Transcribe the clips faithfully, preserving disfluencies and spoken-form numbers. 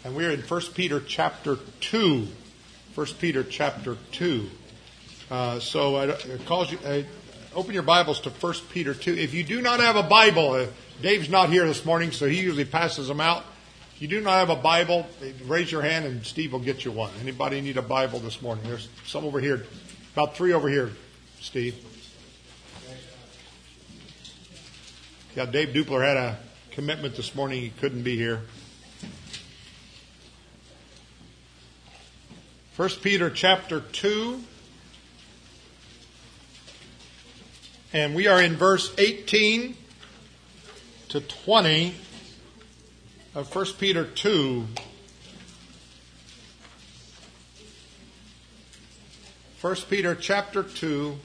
And we're in First Peter chapter two. First Peter chapter two. Uh, so I, I calls you, I, open your Bibles to First Peter two. If you do not have a Bible, uh, Dave's not here this morning, so he usually passes them out. If you do not have a Bible, raise your hand and Steve will get you one. Anybody need a Bible this morning? There's some over here. About three over here, Steve. Yeah, Dave Dupler had a commitment this morning. He couldn't be here. First Peter chapter two. And we are in verse eighteen to twenty of First Peter two. First Peter chapter two,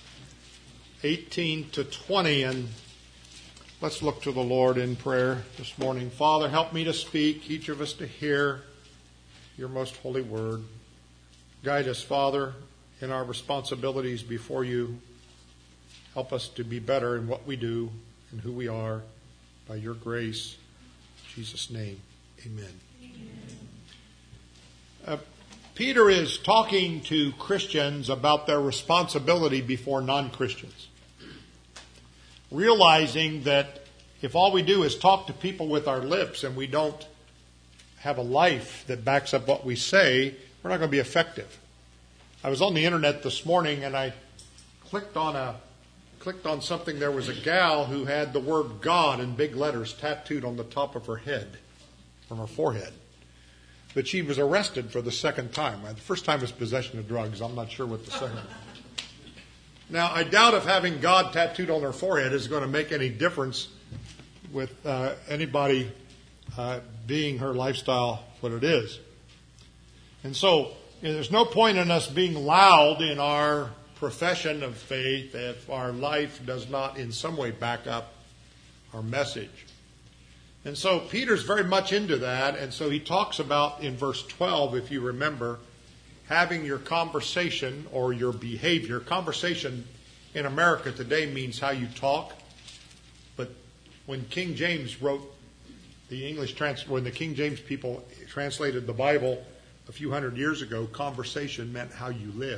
eighteen to twenty. And let's look to the Lord in prayer this morning. Father, help me to speak, each of us to hear your most holy word. Guide us, Father, in our responsibilities before you. Help us to be better in what we do and who we are by your grace. In Jesus' name, amen. amen. Uh, Peter is talking to Christians about their responsibility before non-Christians. Realizing that if all we do is talk to people with our lips and we don't have a life that backs up what we say, we're not going to be effective. I was on the internet this morning and I clicked on a clicked on something. There was a gal who had the word God in big letters tattooed on the top of her head, from her forehead. But she was arrested for the second time. The first time was possession of drugs. I'm not sure what the second. Now, I doubt if having God tattooed on her forehead is going to make any difference with uh, anybody uh, being her lifestyle what it is. And so, you know, there's no point in us being loud in our profession of faith if our life does not in some way back up our message. And so Peter's very much into that, and so he talks about in verse twelve, if you remember, having your conversation or your behavior. Conversation in America today means how you talk, but when King James wrote the English trans, when the King James people translated the Bible a few hundred years ago, conversation meant how you live.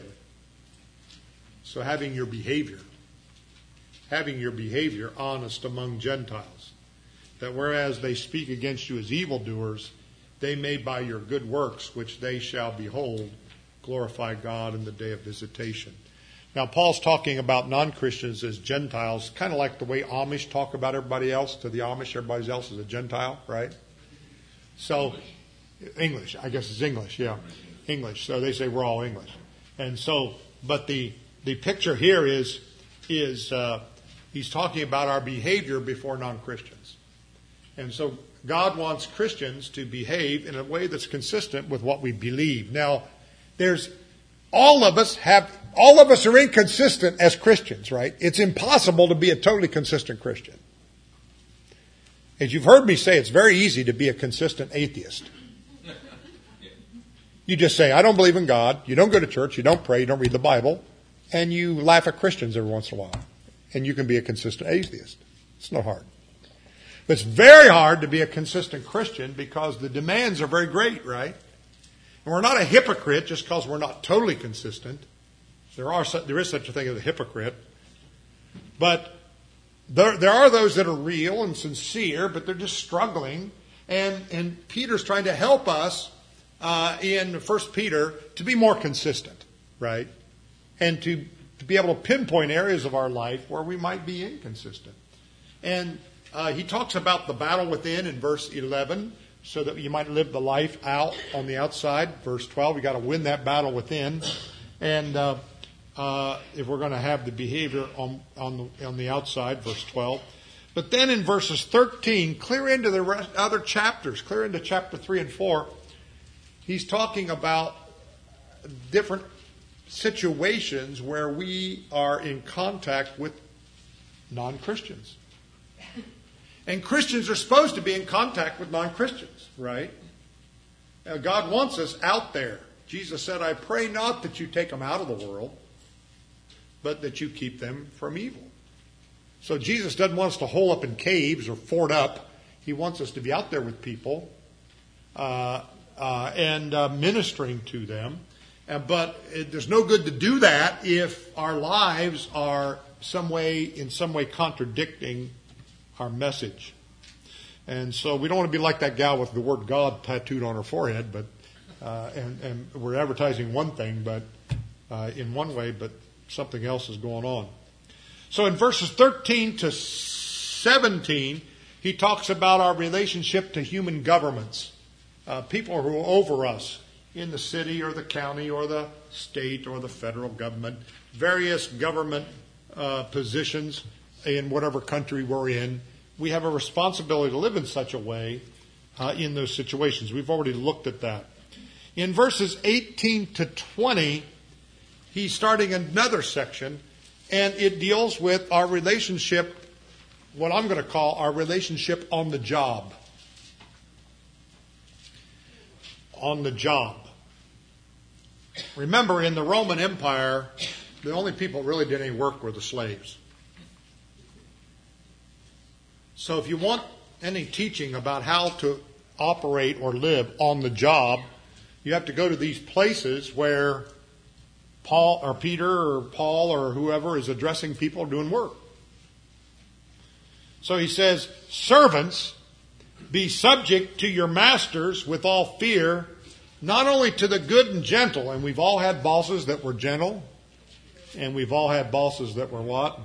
So having your behavior, having your behavior honest among Gentiles, that whereas they speak against you as evildoers, they may by your good works, which they shall behold, glorify God in the day of visitation. Now, Paul's talking about non-Christians as Gentiles, kind of like the way Amish talk about everybody else. To the Amish, everybody else is a Gentile, right? So, English, I guess it's English, yeah. English. So they say we're all English. And so, but the the picture here is, is uh, he's talking about our behavior before non-Christians. And so God wants Christians to behave in a way that's consistent with what we believe. Now, there's, all of us have, all of us are inconsistent as Christians, right? It's impossible to be a totally consistent Christian. As you've heard me say, it's very easy to be a consistent atheist. You just say, I don't believe in God. You don't go to church. You don't pray. You don't read the Bible. And you laugh at Christians every once in a while. And you can be a consistent atheist. It's not hard. But it's very hard to be a consistent Christian because the demands are very great, right? And we're not a hypocrite just because we're not totally consistent. There are there is such a thing as a hypocrite. But there, there are those that are real and sincere, but they're just struggling. And, and Peter's trying to help us uh, in First Peter to be more consistent, right? And to, to be able to pinpoint areas of our life where we might be inconsistent. And uh, he talks about the battle within in verse eleven, so that you might live the life out on the outside. Verse twelve, you got to win that battle within. And uh, uh, if we're going to have the behavior on on the, on the outside, verse twelve. But then in verses thirteen, clear into the rest, other chapters, clear into chapter three and four, he's talking about different situations where we are in contact with non-Christians. And Christians are supposed to be in contact with non-Christians, right? Now, God wants us out there. Jesus said, I pray not that you take them out of the world, but that you keep them from evil. So Jesus doesn't want us to hole up in caves or fort up. He wants us to be out there with people, uh, uh, and uh, ministering to them. Uh, but it, there's no good to do that if our lives are some way, in some way contradicting our message. And so we don't want to be like that gal with the word God tattooed on her forehead, but uh, and, and we're advertising one thing, but uh, in one way, but something else is going on. So in verses thirteen to seventeen, he talks about our relationship to human governments, uh, people who are over us in the city or the county or the state or the federal government, various government uh, positions in whatever country we're in. We have a responsibility to live in such a way uh, in those situations. We've already looked at that. In verses eighteen to twenty, he's starting another section, and it deals with our relationship, what I'm going to call our relationship on the job. On the job. Remember, in the Roman Empire, the only people that really did any work were the slaves. So if you want any teaching about how to operate or live on the job, you have to go to these places where Paul or Peter or Paul or whoever is addressing people doing work. So he says, servants, be subject to your masters with all fear, not only to the good and gentle, and we've all had bosses that were gentle, and we've all had bosses that were what?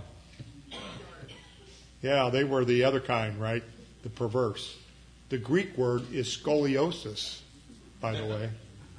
Yeah, they were the other kind, right? The perverse. The Greek word is scoliosis, by the way.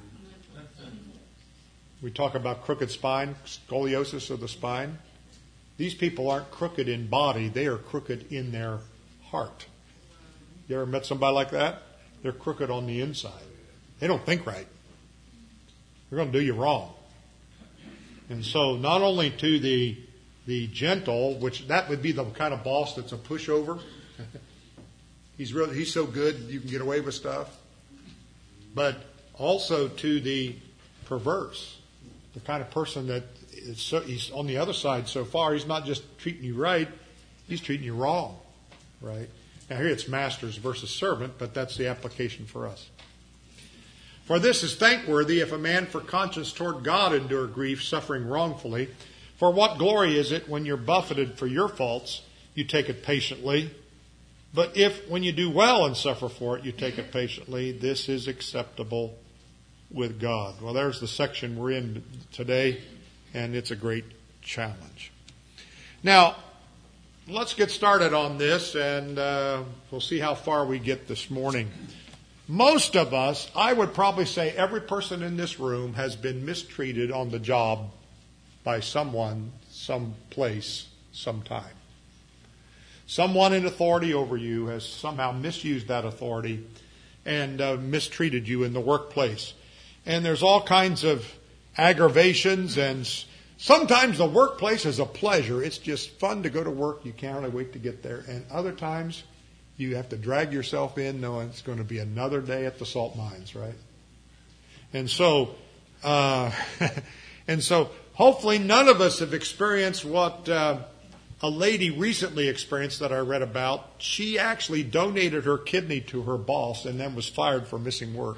We talk about crooked spine, scoliosis of the spine. These people aren't crooked in body, they are crooked in their heart. You ever met somebody like that? They're crooked on the inside. They don't think right. They're going to do you wrong. And so not only to the the gentle, which that would be the kind of boss that's a pushover. he's really he's so good you can get away with stuff. But also to the perverse, the kind of person that is so, he's on the other side so far. He's not just treating you right, he's treating you wrong, right? Now here it's masters versus servant, but that's the application for us. For this is thankworthy if a man for conscience toward God endure grief, suffering wrongfully. For what glory is it when you're buffeted for your faults, you take it patiently? But if when you do well and suffer for it, you take it patiently, this is acceptable with God. Well, there's the section we're in today, and it's a great challenge. Now, let's get started on this, and uh, we'll see how far we get this morning. Most of us, I would probably say every person in this room has been mistreated on the job by someone, some place, sometime. Someone in authority over you has somehow misused that authority and uh, mistreated you in the workplace. And there's all kinds of aggravations, and sometimes the workplace is a pleasure. It's just fun to go to work. You can't really wait to get there. And other times you have to drag yourself in knowing it's going to be another day at the salt mines, right? And so, uh, and so hopefully none of us have experienced what uh, a lady recently experienced that I read about. She actually donated her kidney to her boss and then was fired for missing work.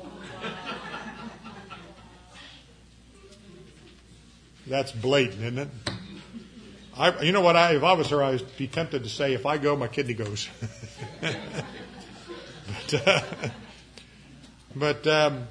That's blatant, isn't it? I, you know what? I, if I was her, I would be tempted to say, if I go, my kidney goes. but, uh, but, um,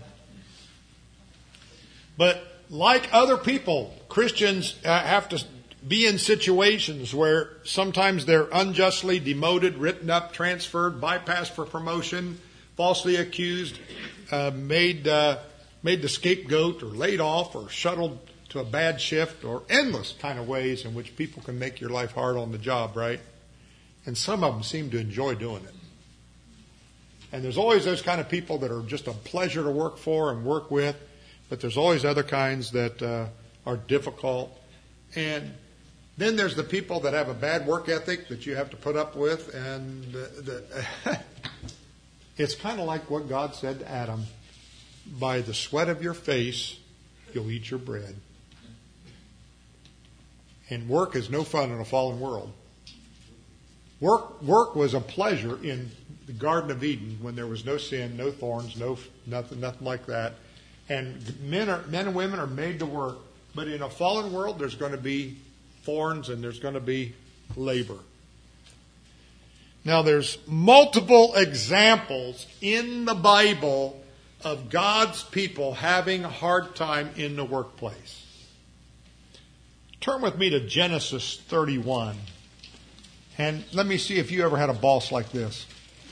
but like other people, Christians uh, have to be in situations where sometimes they're unjustly demoted, written up, transferred, bypassed for promotion, falsely accused, uh, made uh, made the scapegoat, or laid off, or shuttled to a bad shift, or endless kind of ways in which people can make your life hard on the job, right? And some of them seem to enjoy doing it. And there's always those kind of people that are just a pleasure to work for and work with, but there's always other kinds that uh, are difficult. And then there's the people that have a bad work ethic that you have to put up with, and the, the it's kind of like what God said to Adam, by the sweat of your face you'll eat your bread. And work is no fun in a fallen world. Work, work was a pleasure in the Garden of Eden when there was no sin, no thorns, no nothing, nothing like that. And men are men and women are made to work. But in a fallen world, there's going to be thorns and there's going to be labor. Now, there's multiple examples in the Bible of God's people having a hard time in the workplace. Turn with me to Genesis thirty-one. And let me see if you ever had a boss like this.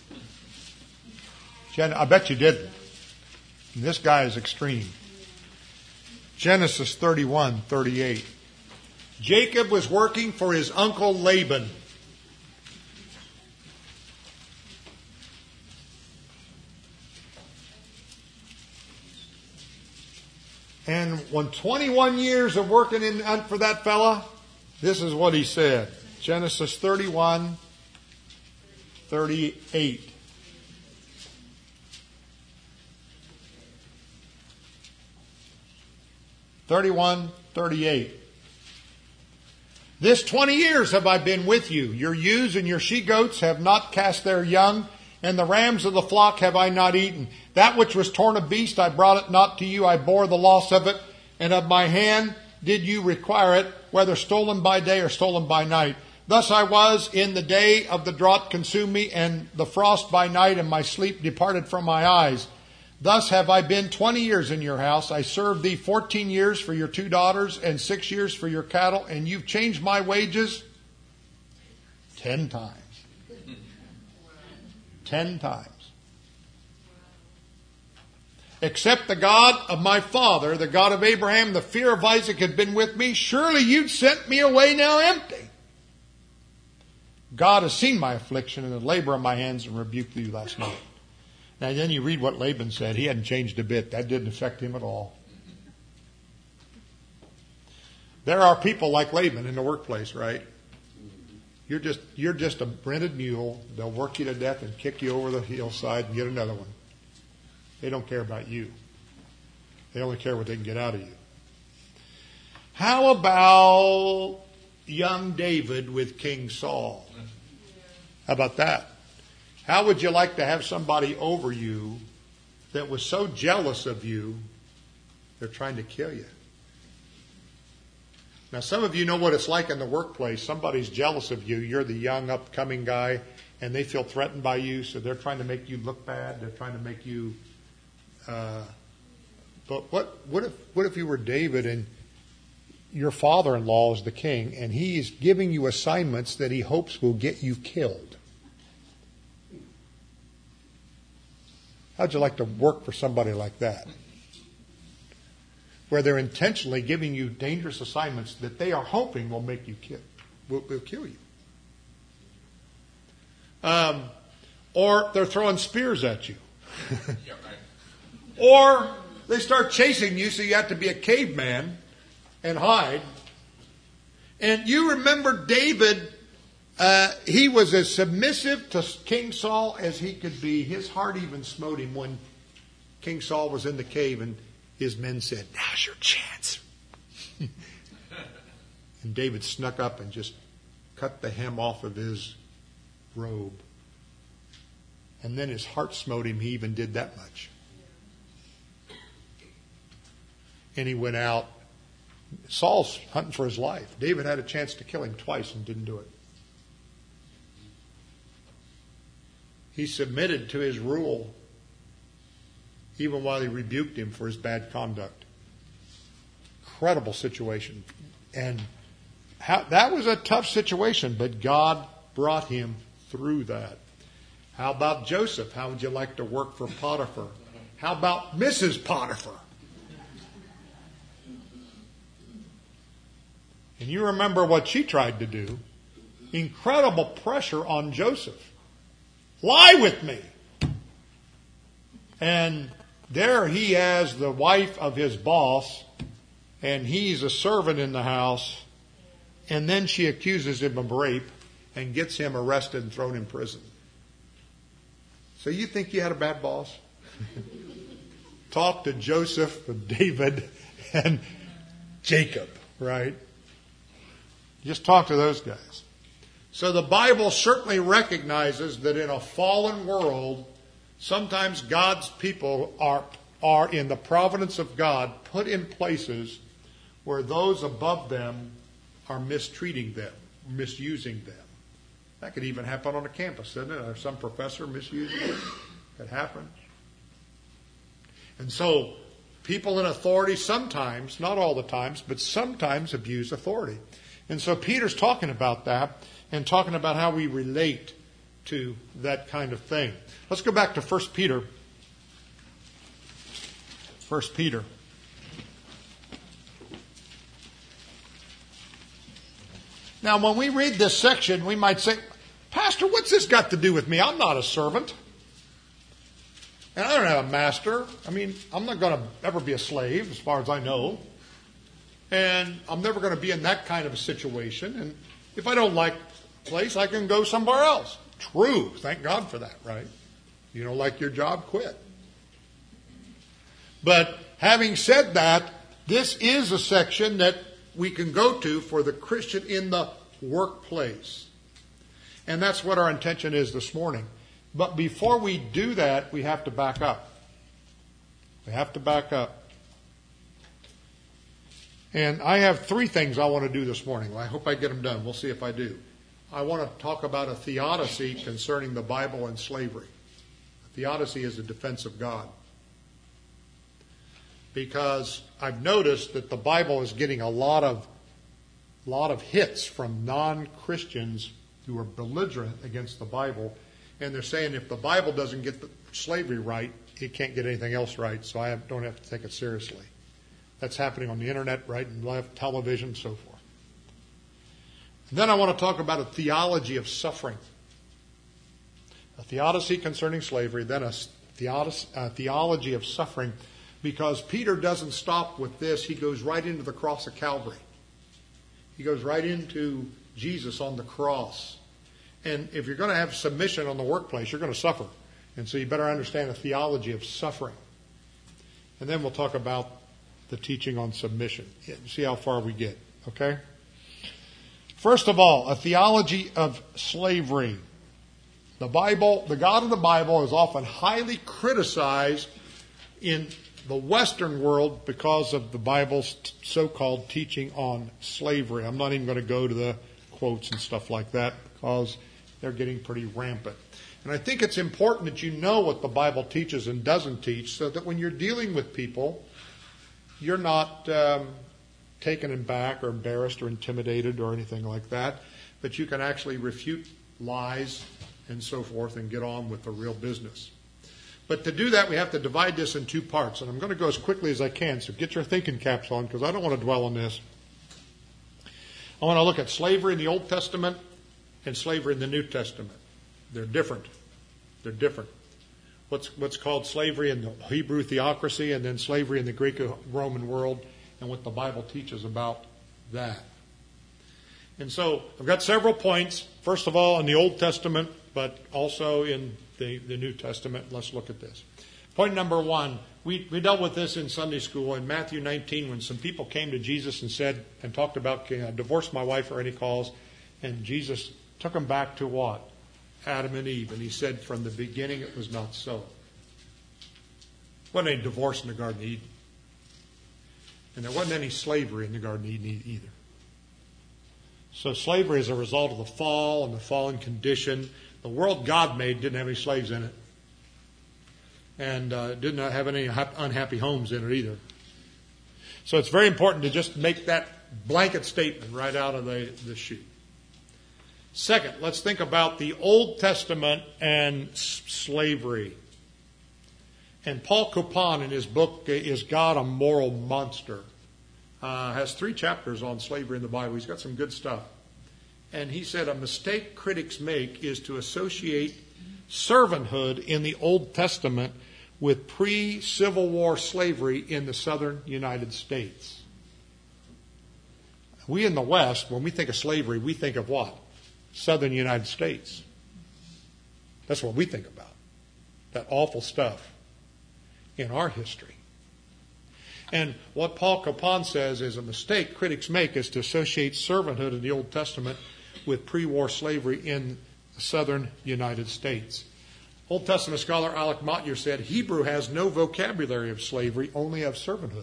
Jen, I bet you didn't. And this guy is extreme. Genesis thirty-one, thirty-eight. Jacob was working for his uncle Laban. And when twenty-one years of working in for that fella, this is what he said. Genesis thirty-one, thirty-eight. thirty-one, thirty-eight. This twenty years have I been with you. Your ewes and your she-goats have not cast their young, and the rams of the flock have I not eaten. That which was torn of beast, I brought it not to you. I bore the loss of it, and of my hand did you require it, whether stolen by day or stolen by night. Thus I was in the day of the drought consumed me, and the frost by night, and my sleep departed from my eyes. Thus have I been twenty years in your house. I served thee fourteen years for your two daughters, and six years for your cattle, and you've changed my wages ten times. Ten times. Except the God of my father, the God of Abraham, the fear of Isaac had been with me. Surely you'd sent me away now empty. God has seen my affliction and the labor of my hands and rebuked you last night. Now then you read what Laban said. He hadn't changed a bit. That didn't affect him at all. There are people like Laban in the workplace, right? You're just you're just a rented mule. They'll work you to death and kick you over the hillside and get another one. They don't care about you. They only care what they can get out of you. How about young David with King Saul? How about that? How would you like to have somebody over you that was so jealous of you, they're trying to kill you? Now, some of you know what it's like in the workplace. Somebody's jealous of you. You're the young, upcoming guy, and they feel threatened by you, so they're trying to make you look bad. They're trying to make you... Uh, but what, what if what if you were David and your father-in-law is the king, and he's giving you assignments that he hopes will get you killed? How'd you like to work for somebody like that? Where they're intentionally giving you dangerous assignments that they are hoping will make you kill, will, will kill you. Um, or they're throwing spears at you. Yeah, right. Or they start chasing you, so you have to be a caveman and hide. And you remember David, uh, he was as submissive to King Saul as he could be. His heart even smote him when King Saul was in the cave and his men said, "Now's your chance." And David snuck up and just cut the hem off of his robe. And then his heart smote him. He even did that much. And he went out. Saul's hunting for his life. David had a chance to kill him twice and didn't do it. He submitted to his rule even while he rebuked him for his bad conduct. Incredible situation. And how, that was a tough situation, but God brought him through that. How about Joseph? How would you like to work for Potiphar? How about Missus Potiphar? And you remember what she tried to do. Incredible pressure on Joseph. Lie with me. And there he has the wife of his boss, and he's a servant in the house, and then she accuses him of rape and gets him arrested and thrown in prison. So you think you had a bad boss? Talk to Joseph and David and Jacob, right? Just talk to those guys. So the Bible certainly recognizes that in a fallen world, sometimes God's people are, are in the providence of God put in places where those above them are mistreating them, misusing them. That could even happen on a campus, doesn't it? Or some professor misusing them. That happens. And so people in authority sometimes, not all the times, but sometimes abuse authority. And so Peter's talking about that and talking about how we relate to that kind of thing. Let's go back to First Peter. First Peter. Now, when we read this section, we might say, Pastor, what's this got to do with me? I'm not a servant. And I don't have a master. I mean, I'm not going to ever be a slave, as far as I know. And I'm never going to be in that kind of a situation. And if I don't like a place, I can go somewhere else. True. Thank God for that, right? You don't like your job, quit. But having said that, this is a section that we can go to for the Christian in the workplace. And that's what our intention is this morning. But before we do that, we have to back up. We have to back up. And I have three things I want to do this morning. I hope I get them done. We'll see if I do. I want to talk about a theodicy concerning the Bible and slavery. A theodicy is a defense of God. Because I've noticed that the Bible is getting a lot of, lot of hits from non-Christians who are belligerent against the Bible. And they're saying if the Bible doesn't get the slavery right, it can't get anything else right, so I don't have to take it seriously. That's happening on the internet, right, and live television, and so forth. And then I want to talk about a theology of suffering. A theodicy concerning slavery, then a, theodicy, a theology of suffering, because Peter doesn't stop with this. He goes right into the cross of Calvary. He goes right into Jesus on the cross. And if you're going to have submission on the workplace, you're going to suffer. And so you better understand a theology of suffering. And then we'll talk about the teaching on submission. See how far we get, okay? First of all, a theology of slavery. The Bible, the God of the Bible is often highly criticized in the Western world because of the Bible's so-called teaching on slavery. I'm not even going to go to the quotes and stuff like that because they're getting pretty rampant. And I think it's important that you know what the Bible teaches and doesn't teach so that when you're dealing with people, you're not um, taken aback or embarrassed or intimidated or anything like that, but you can actually refute lies and so forth and get on with the real business. But to do that, we have to divide this in two parts. And I'm going to go as quickly as I can, so get your thinking caps on because I don't want to dwell on this. I want to look at slavery in the Old Testament and slavery in the New Testament. They're different. They're different. What's what's called slavery in the Hebrew theocracy and then slavery in the Greco-Roman world and what the Bible teaches about that. And so I've got several points. First of all, in the Old Testament, but also in the, the New Testament. Let's look at this. Point number one, we, we dealt with this in Sunday school in Matthew nineteen when some people came to Jesus and said and talked about, can I divorce my wife or any cause? And Jesus took them back to what? Adam and Eve. And he said from the beginning it was not so. There wasn't any divorce in the Garden of Eden. And there wasn't any slavery in the Garden of Eden either. So slavery is a result of the fall and the fallen condition. The world God made didn't have any slaves in it. And uh, did not have any unhappy homes in it either. So it's very important to just make that blanket statement right out of the, the chute. Second, let's think about the Old Testament and s- slavery. And Paul Copan in his book, Is God a Moral Monster? Uh, has three chapters on slavery in the Bible. He's got some good stuff. And he said a mistake critics make is to associate servanthood in the Old Testament with pre-Civil War slavery in the southern United States. We in the West, when we think of slavery, we think of what? Southern United States. That's what we think about. That awful stuff in our history. And what Paul Copan says is a mistake critics make is to associate servanthood in the Old Testament with pre-war slavery in the southern United States. Old Testament scholar Alec Motyer said, Hebrew has no vocabulary of slavery, only of servanthood.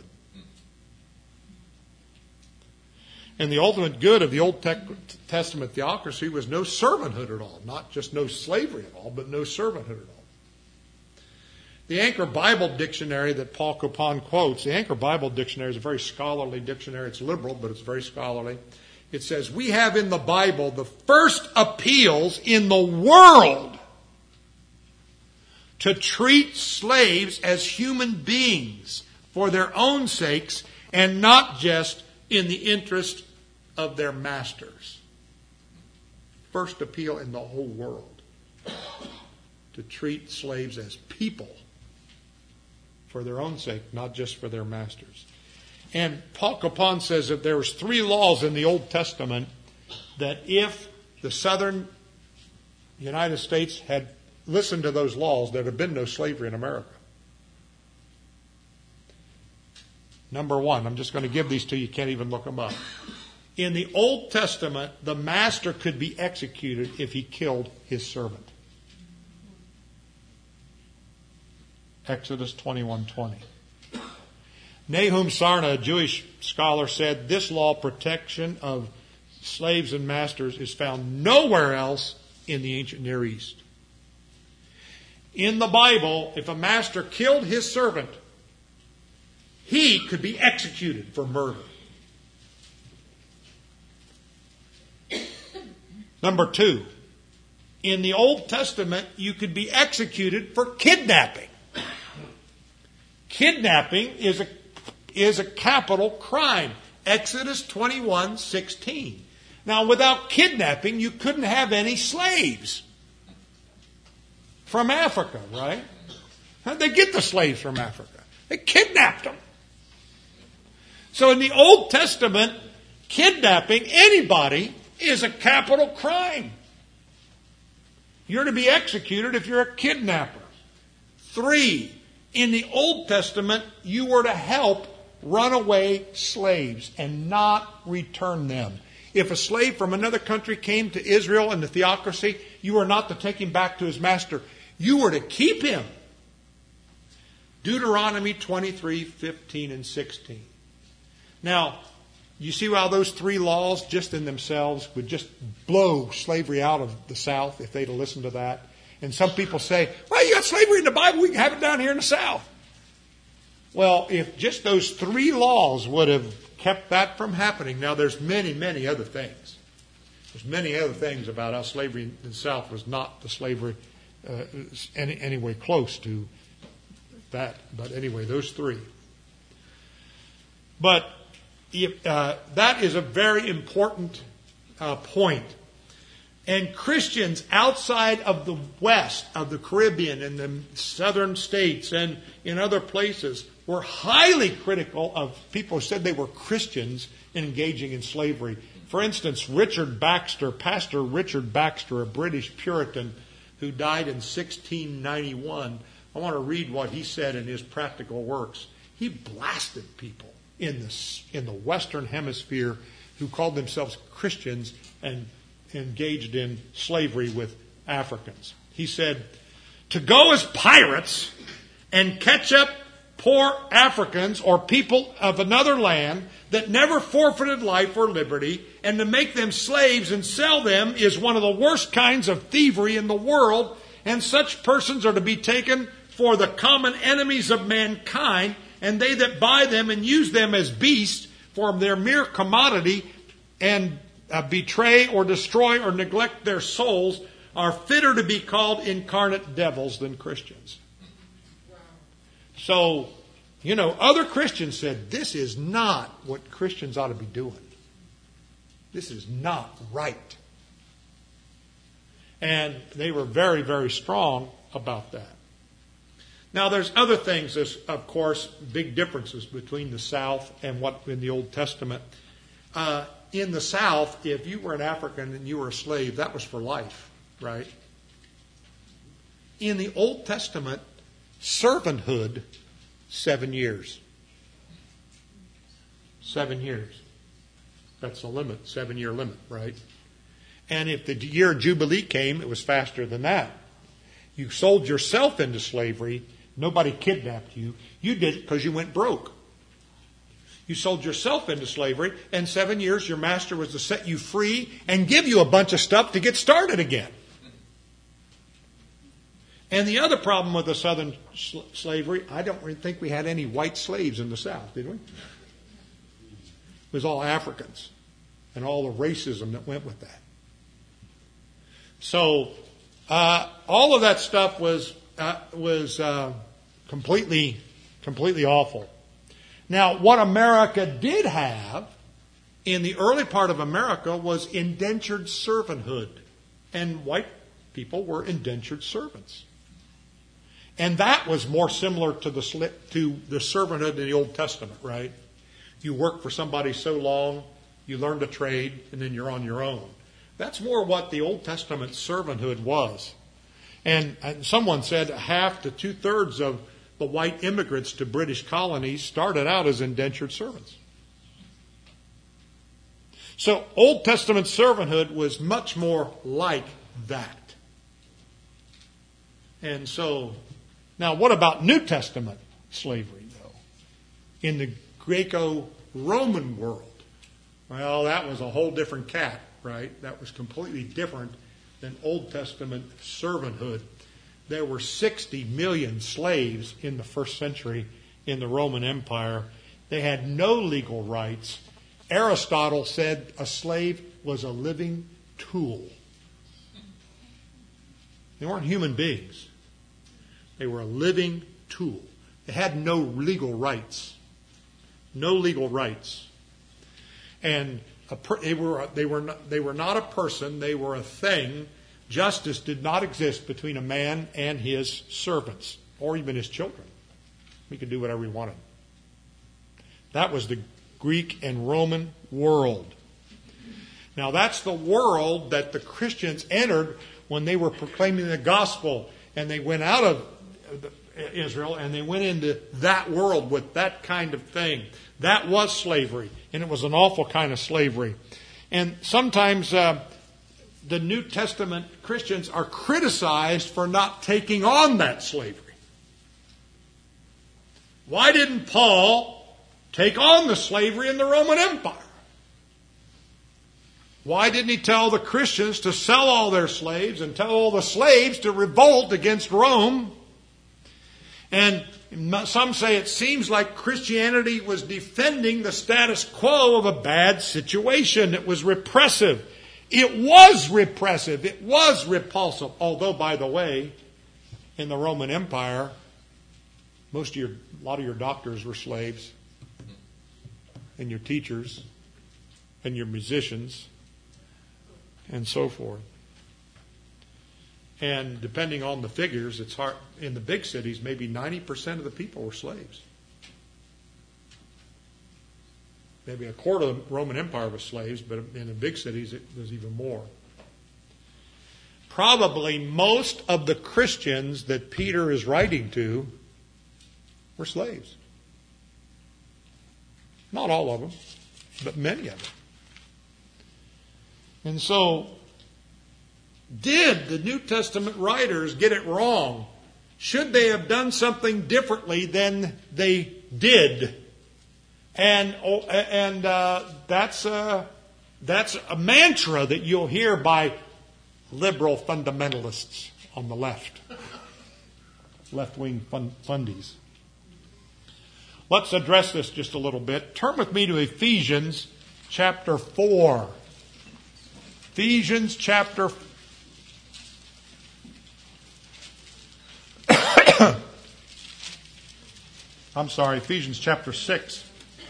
And the ultimate good of the Old Testament theocracy was no servanthood at all. Not just no slavery at all, but no servanthood at all. The Anchor Bible Dictionary that Paul Copan quotes, the Anchor Bible Dictionary is a very scholarly dictionary. It's liberal, but it's very scholarly. It says, we have in the Bible the first appeals in the world to treat slaves as human beings for their own sakes and not just in the interest of their masters. First appeal in the whole world to treat slaves as people for their own sake, not just for their masters. And Paul Copan says that there was three laws in the Old Testament that if the southern United States had listened to those laws, there would have been no slavery in America. Number one, I'm just going to give these to you. You can't even look them up. In the Old Testament, the master could be executed if he killed his servant. Exodus twenty-one twenty. Nahum Sarna, a Jewish scholar, said this law protection of slaves and masters is found nowhere else in the ancient Near East. In the Bible, if a master killed his servant, he could be executed for murder. Number two, in the Old Testament, you could be executed for kidnapping. Kidnapping is a, is a capital crime. Exodus twenty-one sixteen. Now, without kidnapping, you couldn't have any slaves from Africa, right? How'd they get the slaves from Africa? They kidnapped them. So in the Old Testament, kidnapping anybody is a capital crime. You're to be executed if you're a kidnapper. Three, in the Old Testament, you were to help runaway slaves and not return them. If a slave from another country came to Israel in the theocracy, you were not to take him back to his master. You were to keep him. Deuteronomy twenty-three fifteen and sixteen. Now, you see how those three laws just in themselves would just blow slavery out of the South if they'd have listened to that. And some people say, well, you got slavery in the Bible, we can have it down here in the South. Well, if just those three laws would have kept that from happening. Now, there's many, many other things. There's many other things about how slavery in the South was not the slavery uh, any, anyway close to that. But anyway, those three. But if, uh, that is a very important uh, point. And Christians outside of the West, of the Caribbean and the southern states and in other places were highly critical of people who said they were Christians and engaging in slavery. For instance, Richard Baxter, Pastor Richard Baxter, a British Puritan who died in sixteen ninety-one. I want to read what he said in his Practical Works. He blasted people in the, in the Western Hemisphere who called themselves Christians and engaged in slavery with Africans. He said, to go as pirates and catch up poor Africans or people of another land that never forfeited life or liberty and to make them slaves and sell them is one of the worst kinds of thievery in the world, and such persons are to be taken for the common enemies of mankind, and they that buy them and use them as beasts for their mere commodity and uh, betray or destroy or neglect their souls are fitter to be called incarnate devils than Christians. So, you know, other Christians said, this is not what Christians ought to be doing. This is not right. And they were very, very strong about that. Now, there's other things, there's, of course, big differences between the South and what in the Old Testament. Uh, in the South, if you were an African and you were a slave, that was for life, right? In the Old Testament, servanthood, seven years. Seven years. That's the limit, seven-year limit, right? And if the year of Jubilee came, it was faster than that. You sold yourself into slavery. Nobody kidnapped you. You did it because you went broke. You sold yourself into slavery, and seven years your master was to set you free and give you a bunch of stuff to get started again. And the other problem with the Southern sl- slavery, I don't really think we had any white slaves in the South, did we? It was all Africans and all the racism that went with that. So uh, all of that stuff was uh, was uh, completely completely awful. Now, what America did have in the early part of America was indentured servanthood, and white people were indentured servants, and that was more similar to the to the servanthood in the Old Testament, right? You work for somebody so long, you learn to trade, and then you're on your own. That's more what the Old Testament servanthood was. And, and someone said half to two-thirds of the white immigrants to British colonies started out as indentured servants. So Old Testament servanthood was much more like that. And so, now what about New Testament slavery, though? In the Greco-Roman world, well, that was a whole different cat, right? That was completely different than Old Testament servanthood. There were sixty million slaves in the first century in the Roman Empire. They had no legal rights. Aristotle said a slave was a living tool. They weren't human beings. They were a living tool. They had no legal rights. No legal rights. And a per, they were they were not, they were not a person. They were a thing. Justice did not exist between a man and his servants, or even his children. He could do whatever he wanted. That was the Greek and Roman world. Now that's the world that the Christians entered when they were proclaiming the gospel, and they went out of Israel and they went into that world with that kind of thing. That was slavery, and it was an awful kind of slavery. And sometimes uh, the New Testament Christians are criticized for not taking on that slavery. Why didn't Paul take on the slavery in the Roman Empire? Why didn't he tell the Christians to sell all their slaves and tell all the slaves to revolt against Rome? And some say it seems like Christianity was defending the status quo of a bad situation. It was repressive. It was repressive. It was repulsive. Although, by the way, in the Roman Empire, most of your, a lot of your doctors were slaves, and your teachers, and your musicians, and so forth. And depending on the figures, it's hard. In the big cities, maybe ninety percent of the people were slaves. Maybe a quarter of the Roman Empire was slaves, but in the big cities, it was even more. Probably most of the Christians that Peter is writing to were slaves. Not all of them, but many of them. And so, did the New Testament writers get it wrong? Should they have done something differently than they did? And and uh, that's a, that's a mantra that you'll hear by liberal fundamentalists on the left, left-wing fun, fundies. Let's address this just a little bit. Turn with me to Ephesians chapter four. Ephesians chapter four. I'm sorry, Ephesians chapter six.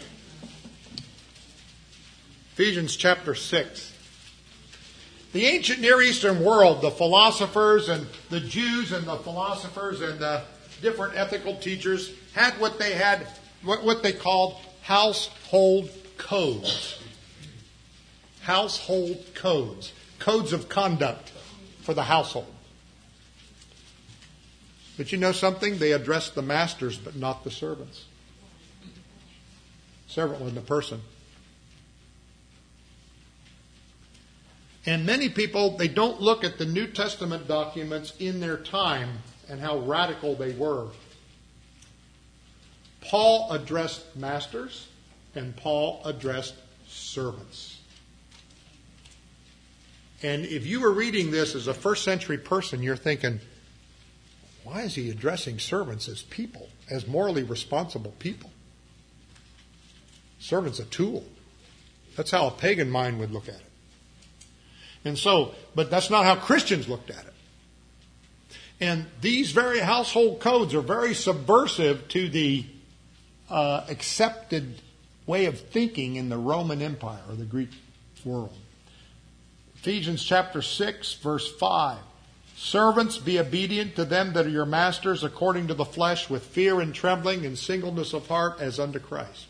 Ephesians chapter six. The ancient Near Eastern world, the philosophers and the Jews and the philosophers and the different ethical teachers had what they had, what, what they called household codes. Household codes. Codes of conduct for the household. But you know something? They addressed the masters, but not the servants. Several in the person. And many people, they don't look at the New Testament documents in their time and how radical they were. Paul addressed masters and Paul addressed servants. And if you were reading this as a first century person, you're thinking, why is he addressing servants as people, as morally responsible people? Servant's a tool. That's how a pagan mind would look at it. And so, but that's not how Christians looked at it. And these very household codes are very subversive to the uh, accepted way of thinking in the Roman Empire or the Greek world. Ephesians chapter six, verse five. Servants, be obedient to them that are your masters according to the flesh, with fear and trembling and singleness of heart as unto Christ.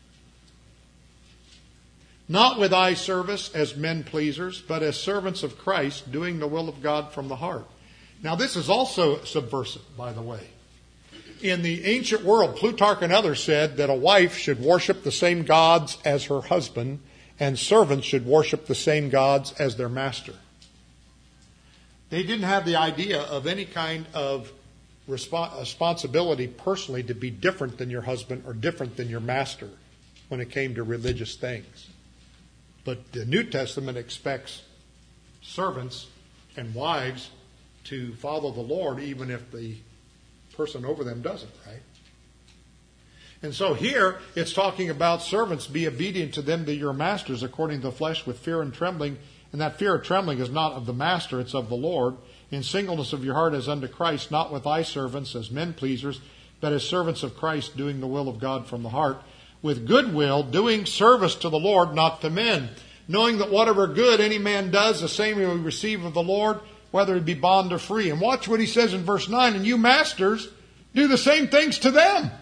Not with eye service as men pleasers, but as servants of Christ, doing the will of God from the heart. Now this is also subversive, by the way. In the ancient world, Plutarch and others said that a wife should worship the same gods as her husband, and servants should worship the same gods as their master. They didn't have the idea of any kind of resp- responsibility personally to be different than your husband or different than your master when it came to religious things. But the New Testament expects servants and wives to follow the Lord even if the person over them doesn't, right? And so here it's talking about servants, be obedient to them to your masters according to the flesh with fear and trembling. And that fear and trembling is not of the master, it's of the Lord. In singleness of your heart as unto Christ, not with eye servants as men pleasers, but as servants of Christ, doing the will of God from the heart, with good will, doing service to the Lord, not to men, knowing that whatever good any man does, the same he will receive of the Lord, whether it be bond or free. And watch what he says in verse nine, and you masters, do the same things to them.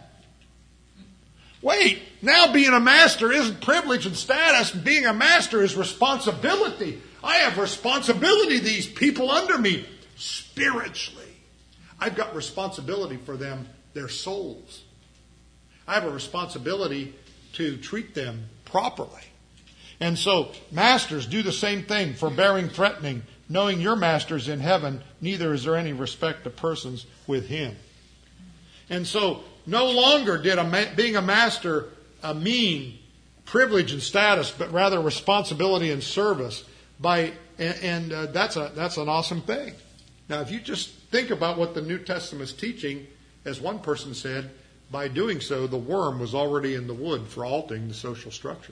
Wait, now being a master isn't privilege and status. Being a master is responsibility. I have responsibility to these people under me spiritually. I've got responsibility for them, their souls. I have a responsibility to treat them properly. And so, masters, do the same thing, forbearing, threatening, knowing your master's in heaven, neither is there any respect of persons with him. And so, no longer did a ma- being a master uh, mean privilege and status, but rather responsibility and service. By and, and uh, that's a that's an awesome thing. Now, if you just think about what the New Testament is teaching, as one person said, by doing so, the worm was already in the wood for altering the social structure.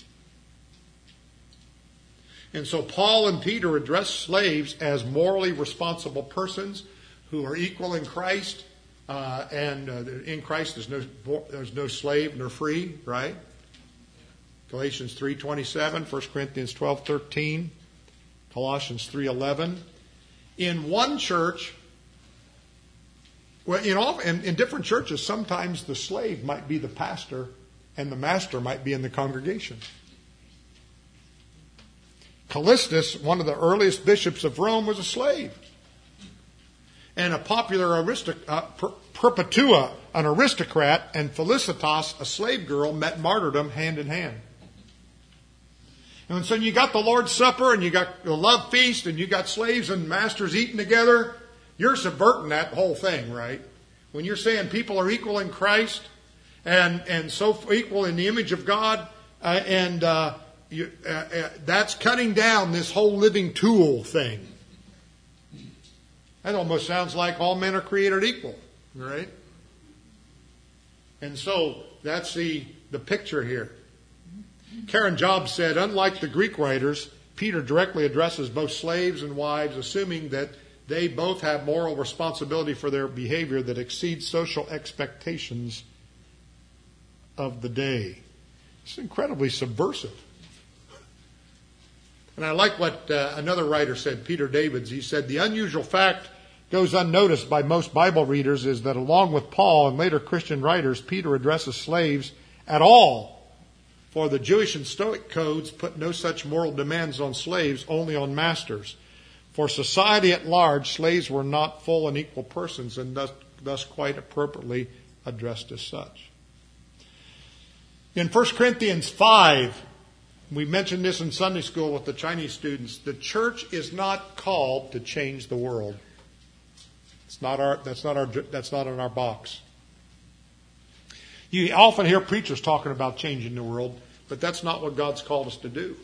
And so Paul and Peter address slaves as morally responsible persons who are equal in Christ. Uh, and uh, in Christ there's no there's no slave nor free, right? Galatians three twenty-seven, First Corinthians twelve thirteen, Colossians three eleven. In one church, well, in all in, in different churches, sometimes the slave might be the pastor and the master might be in the congregation. Callistus, one of the earliest bishops of Rome, was a slave. And a popular aristocrat, uh, per- Perpetua, an aristocrat, and Felicitas, a slave girl, met martyrdom hand in hand. And so you got the Lord's Supper, and you got the love feast, and you got slaves and masters eating together. You're subverting that whole thing, right? When you're saying people are equal in Christ, and and so equal in the image of God, uh, and uh, you, uh, uh, that's cutting down this whole living tool thing. That almost sounds like all men are created equal, right? And so that's the, the picture here. Karen Jobs said, unlike the Greek writers, Peter directly addresses both slaves and wives, assuming that they both have moral responsibility for their behavior that exceeds social expectations of the day. It's incredibly subversive. And I like what uh, another writer said, Peter Davids. He said, the unusual fact goes unnoticed by most Bible readers is that along with Paul and later Christian writers, Peter addresses slaves at all. For the Jewish and Stoic codes put no such moral demands on slaves, only on masters. For society at large, slaves were not full and equal persons and thus, thus quite appropriately addressed as such. In First Corinthians five, We mentioned this in Sunday school with the Chinese students. The church is not called to change the world. It's not our, that's not our, that's not in our box. You often hear preachers talking about changing the world, but that's not what God's called us to do.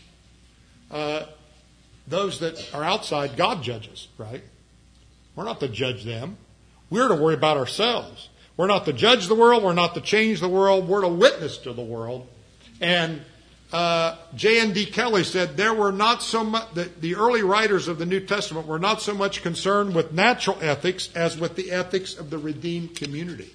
Uh, those that are outside, God judges, right? We're not to judge them. We're to worry about ourselves. We're not to judge the world. We're not to change the world. We're to witness to the world. And uh, J N D Kelly said there were not so much, the, the early writers of the New Testament were not so much concerned with natural ethics as with the ethics of the redeemed community.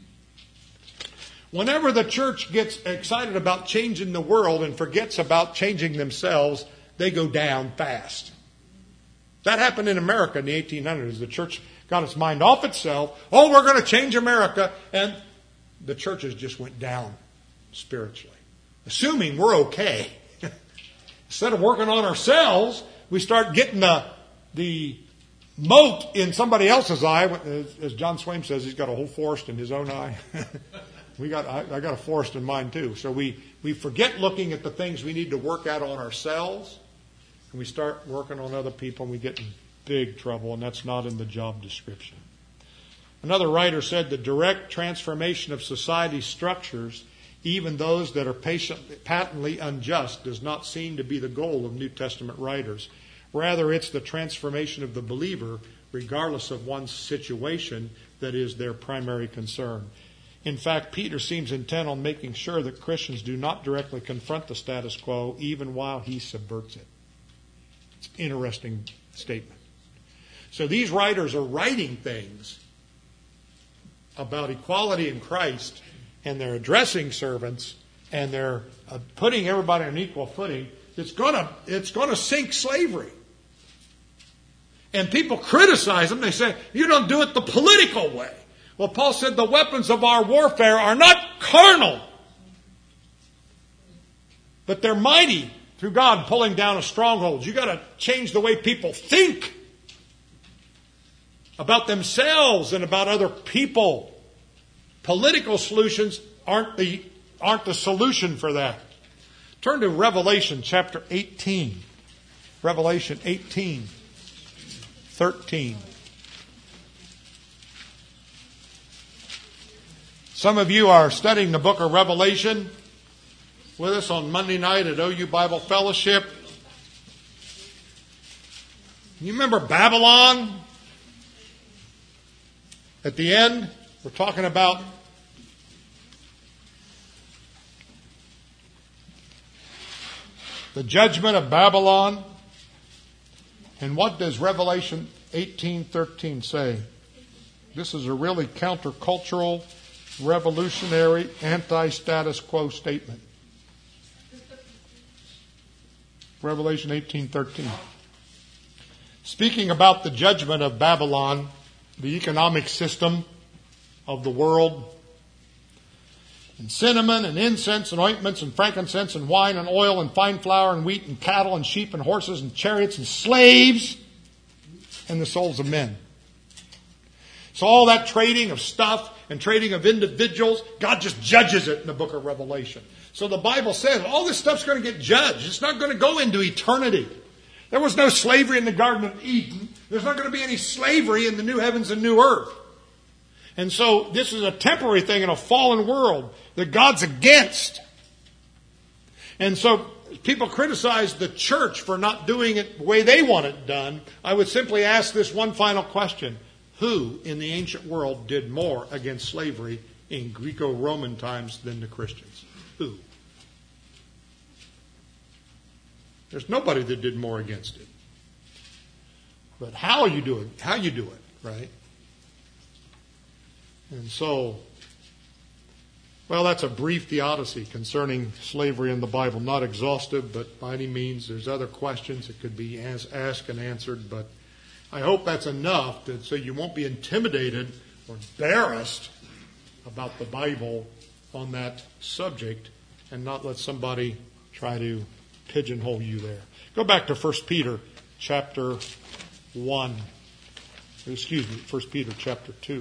Whenever the church gets excited about changing the world and forgets about changing themselves, they go down fast. That happened in America in the eighteen hundreds. The church got its mind off itself. Oh, we're going to change America. And the churches just went down spiritually, assuming we're okay. Instead of working on ourselves, we start getting the, the mote in somebody else's eye. As John Swain says, he's got a whole forest in his own eye. we got I, I got a forest in mine too. So we, we forget looking at the things we need to work out on ourselves. And we start working on other people and we get in big trouble, and that's not in the job description. Another writer said the direct transformation of society structures, even those that are patient, patently unjust, does not seem to be the goal of New Testament writers. Rather, it's the transformation of the believer, regardless of one's situation, that is their primary concern. In fact, Peter seems intent on making sure that Christians do not directly confront the status quo, even while he subverts it. It's an interesting statement. So these writers are writing things about equality in Christ, and they're addressing servants, and they're uh, putting everybody on equal footing. It's gonna, it's gonna sink slavery. And people criticize them. They say, you don't do it the political way. Well, Paul said the weapons of our warfare are not carnal, but they're mighty through God pulling down a stronghold. You got to change the way people think about themselves and about other people. Political solutions aren't the aren't the solution for that. Turn to Revelation chapter eighteen. Revelation eighteen, thirteen. Some of you are studying the book of Revelation with us on Monday night at O U Bible Fellowship. You remember Babylon? At the end, we're talking about the judgment of Babylon. And what does Revelation eighteen thirteen say? This is a really countercultural, revolutionary, anti-status quo statement. Revelation eighteen thirteen. Speaking about the judgment of Babylon, the economic system of the world, and cinnamon and incense and ointments and frankincense and wine and oil and fine flour and wheat and cattle and sheep and horses and chariots and slaves and the souls of men. So all that trading of stuff and trading of individuals, God just judges it in the book of Revelation. So the Bible says all this stuff's going to get judged. It's not going to go into eternity. There was no slavery in the Garden of Eden. There's not going to be any slavery in the new heavens and new earth. And so this is a temporary thing in a fallen world that God's against. And so people criticize the church for not doing it the way they want it done. I would simply ask this one final question. Who in the ancient world did more against slavery in Greco-Roman times than the Christians? Who? There's nobody that did more against it. But how you do it, how you do it, right? And so, well, that's a brief theodicy concerning slavery in the Bible. Not exhaustive, but by any means, there's other questions that could be as, asked and answered. But I hope that's enough to, so you won't be intimidated or embarrassed about the Bible on that subject and not let somebody try to pigeonhole you there. Go back to First Peter chapter one. Excuse me, First Peter chapter two.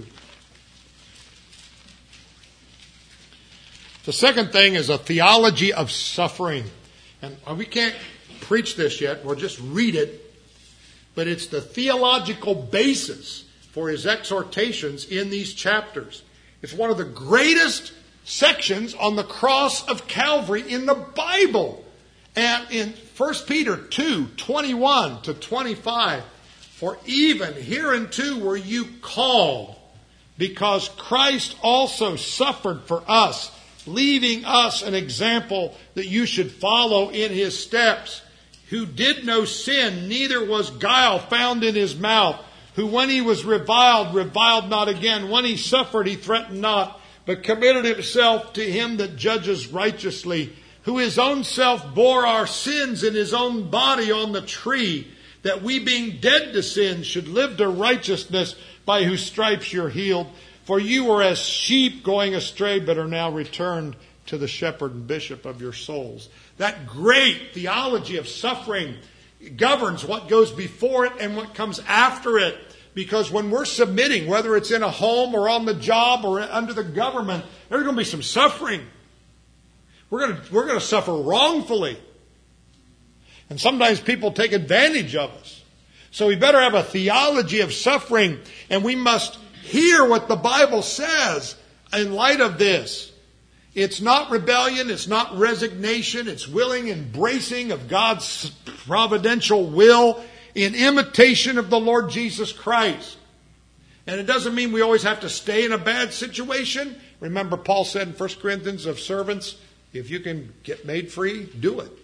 The second thing is a theology of suffering. And we can't preach this yet, we'll just read it. But it's the theological basis for his exhortations in these chapters. It's one of the greatest sections on the cross of Calvary in the Bible. And in First Peter two, twenty-one to twenty-five, for even hereunto were you called, because Christ also suffered for us, leaving us an example that you should follow in his steps, who did no sin, neither was guile found in his mouth, who when he was reviled, reviled not again. When he suffered, he threatened not, but committed himself to him that judges righteously, who his own self bore our sins in his own body on the tree, that we being dead to sin should live to righteousness, by whose stripes you're healed. For you were as sheep going astray, but are now returned to the shepherd and bishop of your souls. That great theology of suffering governs what goes before it and what comes after it. Because when we're submitting, whether it's in a home or on the job or under the government, there's going to be some suffering. We're going to, we're going to suffer wrongfully. And sometimes people take advantage of us. So we better have a theology of suffering, and we must hear what the Bible says in light of this. It's not rebellion, it's not resignation, it's willing embracing of God's providential will in imitation of the Lord Jesus Christ. And it doesn't mean we always have to stay in a bad situation. Remember, Paul said in First Corinthians of servants, if you can get made free, do it.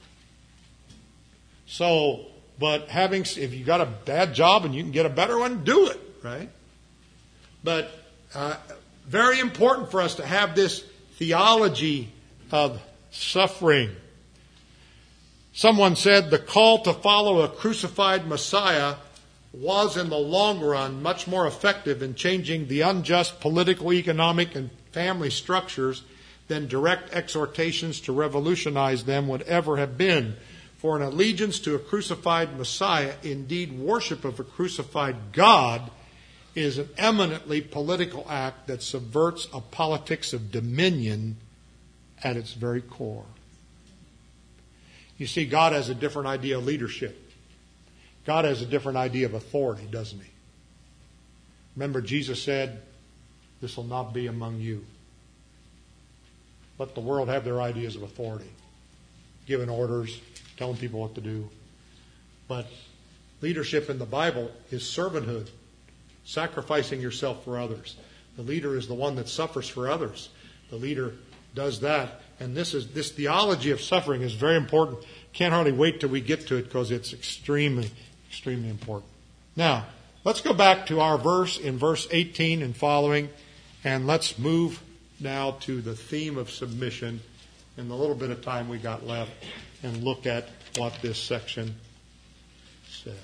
So, but having, if you got a bad job and you can get a better one, do it, right? But uh, very important for us to have this theology of suffering. Someone said the call to follow a crucified Messiah was in the long run much more effective in changing the unjust political, economic, and family structures than direct exhortations to revolutionize them would ever have been. For an allegiance to a crucified Messiah, indeed worship of a crucified God, is an eminently political act that subverts a politics of dominion at its very core. You see, God has a different idea of leadership. God has a different idea of authority, doesn't he? Remember, Jesus said, this will not be among you. Let the world have their ideas of authority. Giving orders, telling people what to do. But leadership in the Bible is servanthood. Sacrificing yourself for others. The leader is the one that suffers for others. The leader does that. And this is this theology of suffering is very important. Can't hardly wait till we get to it because it's extremely, extremely important. Now, let's go back to our verse in verse eighteen and following, and let's move now to the theme of submission in the little bit of time we got left and look at what this section says.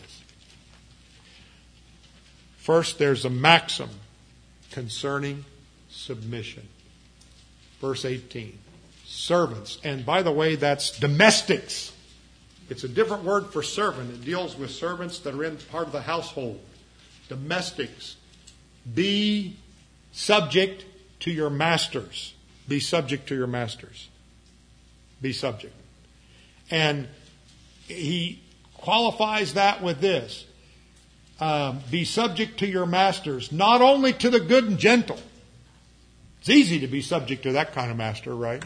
First, there's a maxim concerning submission. Verse eighteen. Servants. And by the way, that's domestics. It's a different word for servant. It deals with servants that are in part of the household. Domestics. Be subject to your masters. Be subject to your masters. Be subject. And he qualifies that with this. Um, be subject to your masters, not only to the good and gentle. It's easy to be subject to that kind of master, right?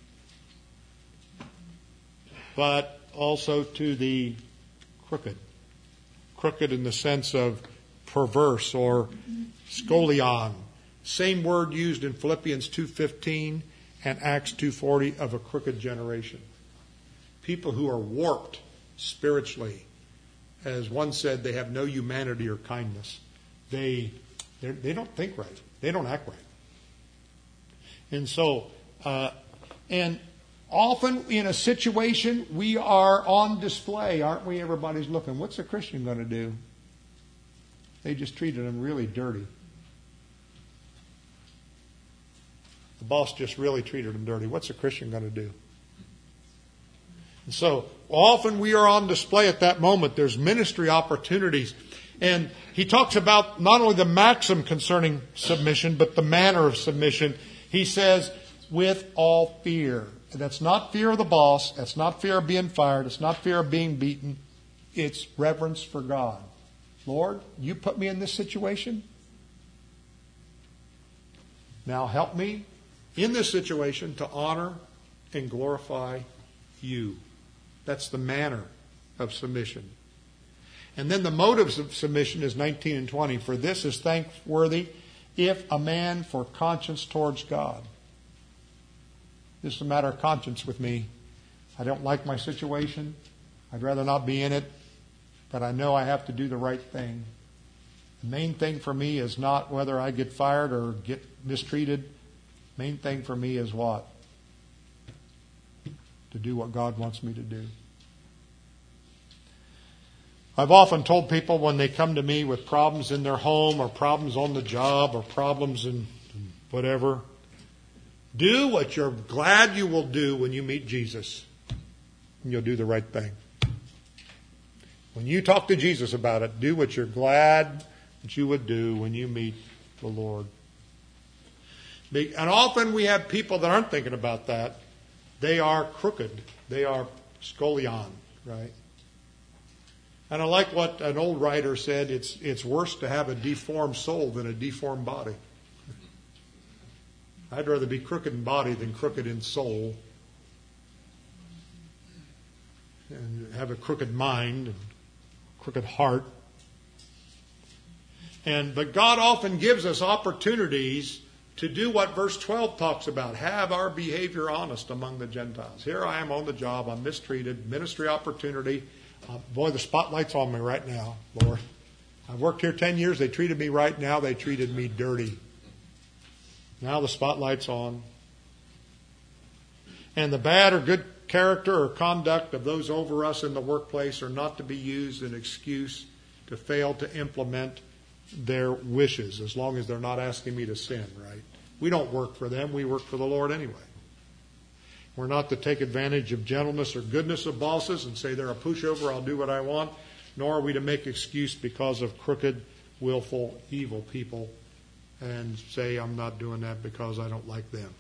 But also to the crooked. Crooked in the sense of perverse or scolion. Same word used in Philippians two fifteen and Acts two forty of a crooked generation. People who are warped spiritually. As one said, they have no humanity or kindness. They they don't think right. They don't act right. And so, uh, and often in a situation, we are on display, aren't we? Everybody's looking. What's a Christian going to do? They just treated them really dirty. The boss just really treated them dirty. What's a Christian going to do? And so often we are on display at that moment. There's ministry opportunities. And he talks about not only the maxim concerning submission, but the manner of submission. He says, with all fear. that's not fear of the boss. That's not fear of being fired. It's not fear of being beaten. It's reverence for God. Lord, you put me in this situation. Now help me in this situation to honor and glorify you. That's the manner of submission. And then the motives of submission is nineteen and twenty. For this is thankworthy if a man for conscience towards God. This is a matter of conscience with me. I don't like my situation. I'd rather not be in it. But I know I have to do the right thing. The main thing for me is not whether I get fired or get mistreated. Main thing for me is what? To do what God wants me to do. I've often told people when they come to me with problems in their home or problems on the job or problems in whatever, do what you're glad you will do when you meet Jesus. And you'll do the right thing. When you talk to Jesus about it, do what you're glad that you would do when you meet the Lord. And often we have people that aren't thinking about that. They are crooked. They are scolion, right? And I like what an old writer said, it's it's worse to have a deformed soul than a deformed body. I'd rather be crooked in body than crooked in soul. And have a crooked mind and crooked heart. And but God often gives us opportunities to do what verse twelve talks about. Have our behavior honest among the Gentiles. Here I am on the job. I'm mistreated. Ministry opportunity. Uh, boy, the spotlight's on me right now, Lord. I've worked here ten years. They treated me right. Now they treated me dirty. Now the spotlight's on. And the bad or good character or conduct of those over us in the workplace are not to be used as an excuse to fail to implement their wishes, as long as they're not asking me to sin, right? We don't work for them. We work for the Lord anyway. We're not to take advantage of gentleness or goodness of bosses and say they're a pushover, I'll do what I want. Nor are we to make excuse because of crooked, willful, evil people and say I'm not doing that because I don't like them.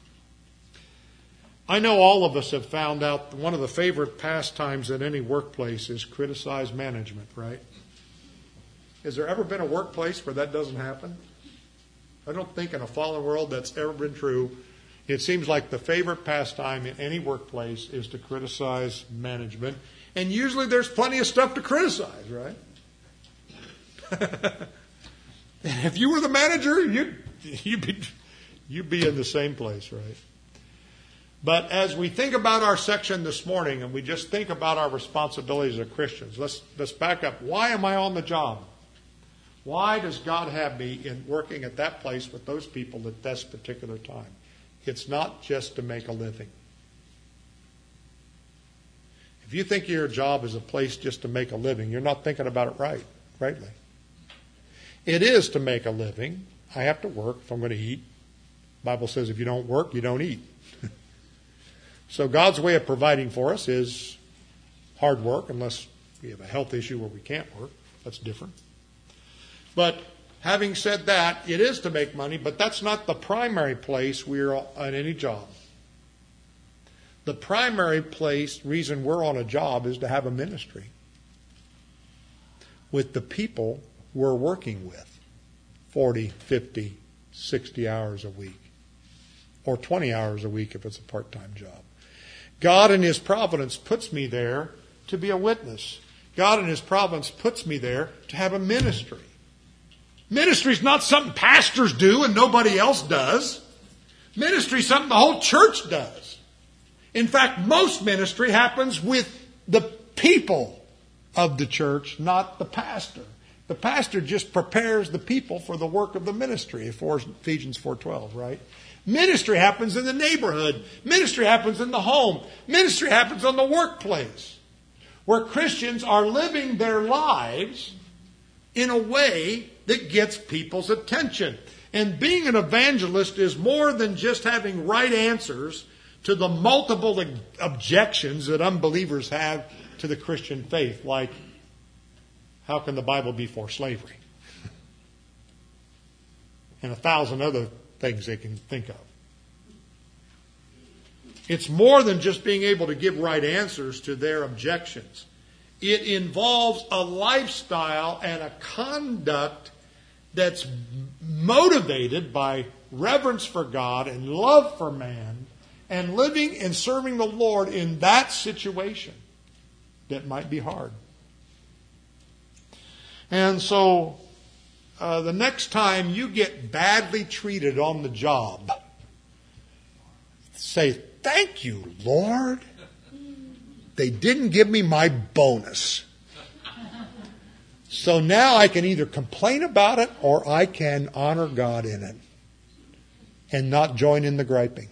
I know all of us have found out one of the favorite pastimes at any workplace is criticize management, right? Has there ever been a workplace where that doesn't happen? I don't think in a fallen world that's ever been true. It seems like the favorite pastime in any workplace is to criticize management. And usually there's plenty of stuff to criticize, right? If you were the manager, you'd, you'd, be, you'd be in the same place, right? But as we think about our section this morning and we just think about our responsibilities as Christians, let's, let's back up. Why am I on the job? Why does God have me in working at that place with those people at this particular time? It's not just to make a living. If you think your job is a place just to make a living, you're not thinking about it right, rightly. It is to make a living. I have to work if I'm going to eat. The Bible says if you don't work, you don't eat. So God's way of providing for us is hard work, unless we have a health issue where we can't work. That's different. But having said that, it is to make money, but that's not the primary place we're on any job. The primary place, reason we're on a job is to have a ministry with the people we're working with. forty, fifty, sixty hours a week. Or twenty hours a week if it's a part-time job. God in His providence puts me there to be a witness. God in His providence puts me there to have a ministry. Ministry is not something pastors do and nobody else does. Ministry is something the whole church does. In fact, most ministry happens with the people of the church, not the pastor. The pastor just prepares the people for the work of the ministry, Ephesians four twelve, right? Ministry happens in the neighborhood. Ministry happens in the home. Ministry happens on the workplace, where Christians are living their lives in a way that gets people's attention. And being an evangelist is more than just having right answers to the multiple objections that unbelievers have to the Christian faith, like, how can the Bible be for slavery? And a thousand other things they can think of. It's more than just being able to give right answers to their objections. It involves a lifestyle and a conduct that's motivated by reverence for God and love for man, and living and serving the Lord in that situation that might be hard. And so, uh, the next time you get badly treated on the job, say, "Thank you, Lord. They didn't give me my bonus. So now I can either complain about it or I can honor God in it and not join in the griping.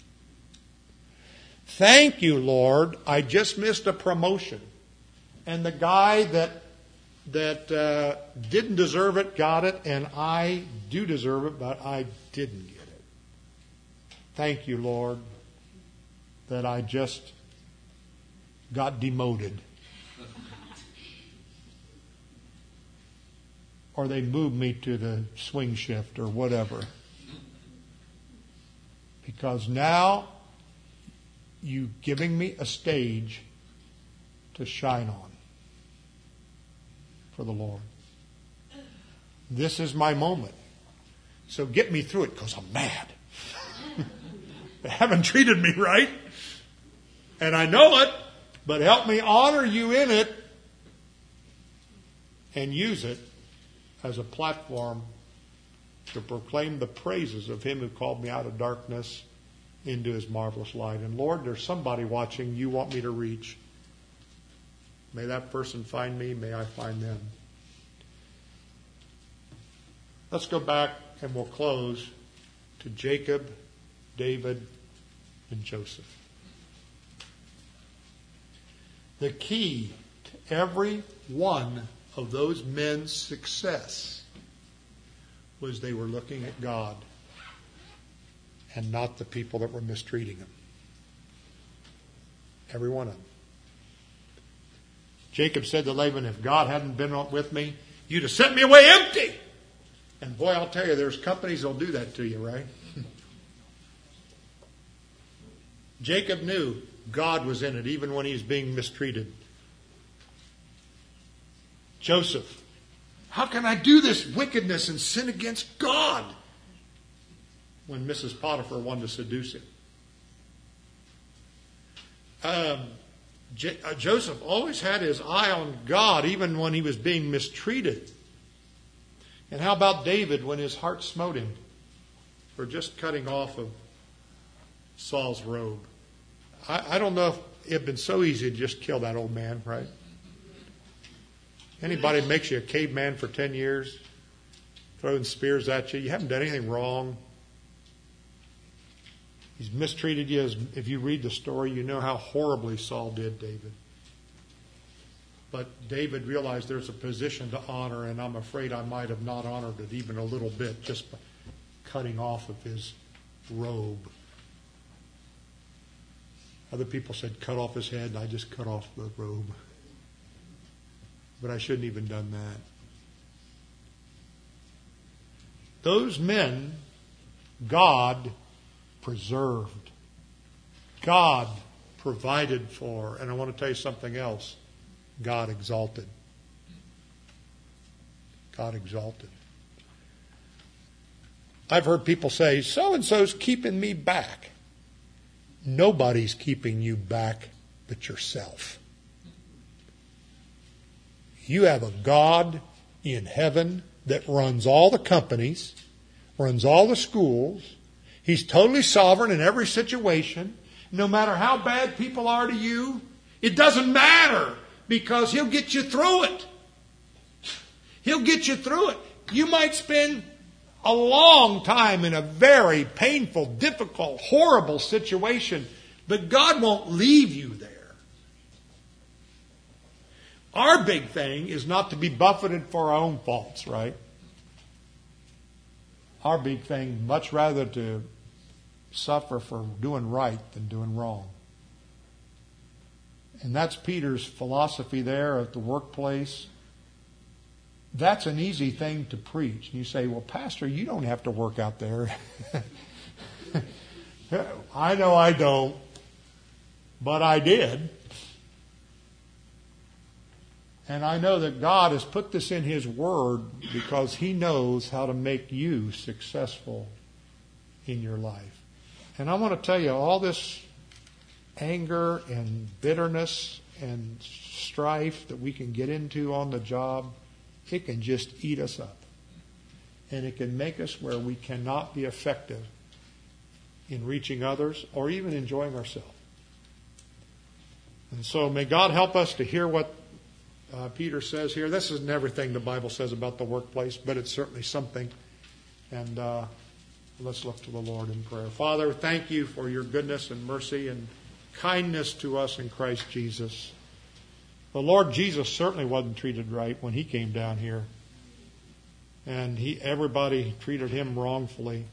Thank you, Lord. I just missed a promotion. And the guy that that uh, didn't deserve it got it, and I do deserve it, but I didn't get it. Thank you, Lord, that I just got demoted. Or they moved me to the swing shift or whatever. Because now you giving me a stage to shine on for the Lord. This is my moment. So get me through it because I'm mad. They haven't treated me right. And I know it, but help me honor you in it and use it as a platform to proclaim the praises of Him who called me out of darkness into His marvelous light. And Lord, there's somebody watching you want me to reach. May that person find me. May I find them. Let's go back and we'll close to Jacob, David, and Joseph. The key to every one of those men's success was they were looking at God and not the people that were mistreating them. Every one of them. Jacob said to Laban, if God hadn't been with me, you'd have sent me away empty. And boy, I'll tell you, there's companies that'll do that to you, right? Jacob knew God was in it, even when he was being mistreated. Joseph, how can I do this wickedness and sin against God? When Missus Potiphar wanted to seduce him. Um, J- uh, Joseph always had his eye on God, even when he was being mistreated. And how about David when his heart smote him for just cutting off of Saul's robe? I, I don't know if it had been so easy to just kill that old man, right? Anybody makes you a caveman for ten years, throwing spears at you, you haven't done anything wrong. He's mistreated you. As, if you read the story, you know how horribly Saul did David. But David realized there's a position to honor, and I'm afraid I might have not honored it even a little bit just by cutting off of his robe. Other people said cut off his head, and I just cut off the robe. But I shouldn't even done that. Those men, God preserved. God provided for. And I want to tell you something else. God exalted. God exalted. I've heard people say, so-and-so's keeping me back. Nobody's keeping you back but yourself. You have a God in heaven that runs all the companies, runs all the schools. He's totally sovereign in every situation. No matter how bad people are to you, it doesn't matter because He'll get you through it. He'll get you through it. You might spend a long time in a very painful, difficult, horrible situation, but God won't leave you there. Our big thing is not to be buffeted for our own faults, right? Our big thing, much rather to suffer for doing right than doing wrong. And that's Peter's philosophy there at the workplace. That's an easy thing to preach. And you say, well, Pastor, you don't have to work out there. I know I don't. but I did. And I know that God has put this in His Word because He knows how to make you successful in your life. And I want to tell you, all this anger and bitterness and strife that we can get into on the job, it can just eat us up. And it can make us where we cannot be effective in reaching others or even enjoying ourselves. And so may God help us to hear what uh, Peter says here. This isn't everything the Bible says about the workplace, but it's certainly something. And uh, let's look to the Lord in prayer. Father, thank you for your goodness and mercy and kindness to us in Christ Jesus. The Lord Jesus certainly wasn't treated right when He came down here. And he, everybody treated Him wrongfully.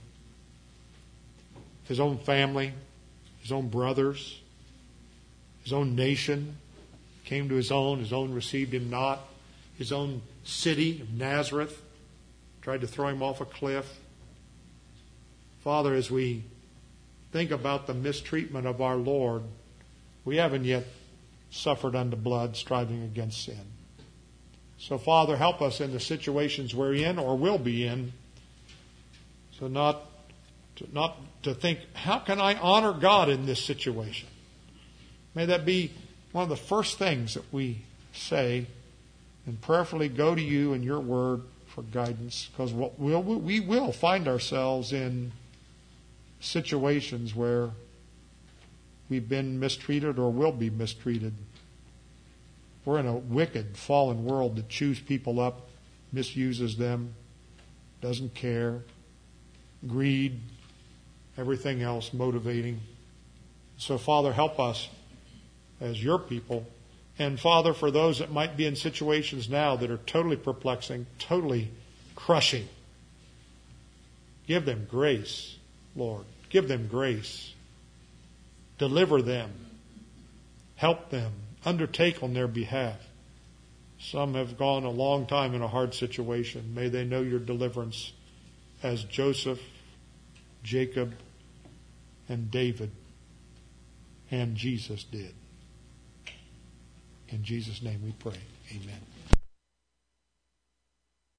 His own family, His own brothers, His own nation came to His own. His own received Him not. His own city of Nazareth tried to throw Him off a cliff. Father, as we think about the mistreatment of our Lord, we haven't yet suffered unto blood striving against sin. So, Father, help us in the situations we're in or will be in. So not to, not to think, how can I honor God in this situation? May that be one of the first things that we say, and prayerfully go to you and your word for guidance, because what we'll, we will find ourselves in situations where we've been mistreated or will be mistreated. We're in a wicked, fallen world that chews people up, misuses them, doesn't care, greed, everything else motivating. So, Father, help us as your people. And, Father, for those that might be in situations now that are totally perplexing, totally crushing, give them grace, Lord. Give them grace. Deliver them. Help them. Undertake on their behalf. Some have gone a long time in a hard situation. May they know your deliverance as Joseph, Jacob, and David and Jesus did. In Jesus' name we pray. Amen.